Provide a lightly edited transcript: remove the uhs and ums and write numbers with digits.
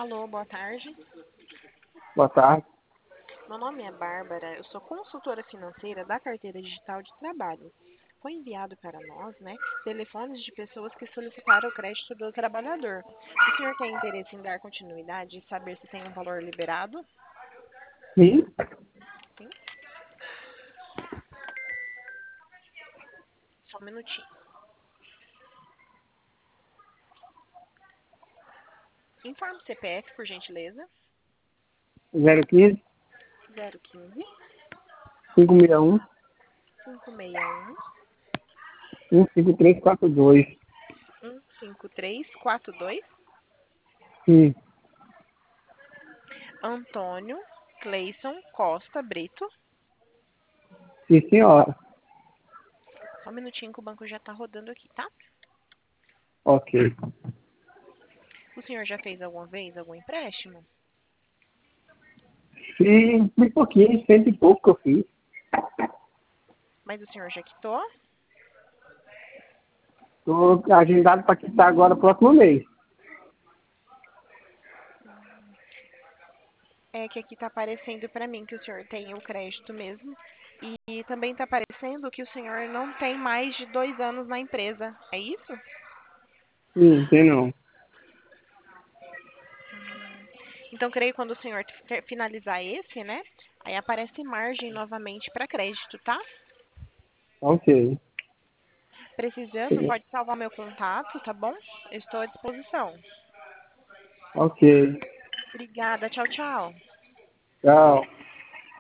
Alô, boa tarde. Boa tarde. Meu nome é Bárbara, eu sou consultora financeira da Carteira Digital de Trabalho. Foi enviado para nós, telefones de pessoas que solicitaram o crédito do trabalhador. O senhor tem interesse em dar continuidade e saber se tem um valor liberado? Sim, Sim. Só um minutinho. Informe o CPF, por gentileza. 015 015 561 561 15342. 15342. Sim, Antônio Cleison Costa Brito. sim, senhora. Só um minutinho que o banco já está rodando aqui, tá? Ok. O senhor já fez alguma vez algum empréstimo? Sim, um pouquinho, cento e pouco que eu fiz. Mas o senhor já quitou? Estou agendado para quitar agora próximo mês. É que aqui está aparecendo para mim que o senhor tem o crédito mesmo. E também está aparecendo que o senhor não tem mais de 2 anos na empresa. É isso? Sim, tem não. Então, creio que quando o senhor finalizar esse, Aí aparece margem novamente para crédito, tá? Ok. Precisando, pode salvar meu contato, tá bom? Eu estou à disposição. Ok. Obrigada. Tchau, tchau. Tchau.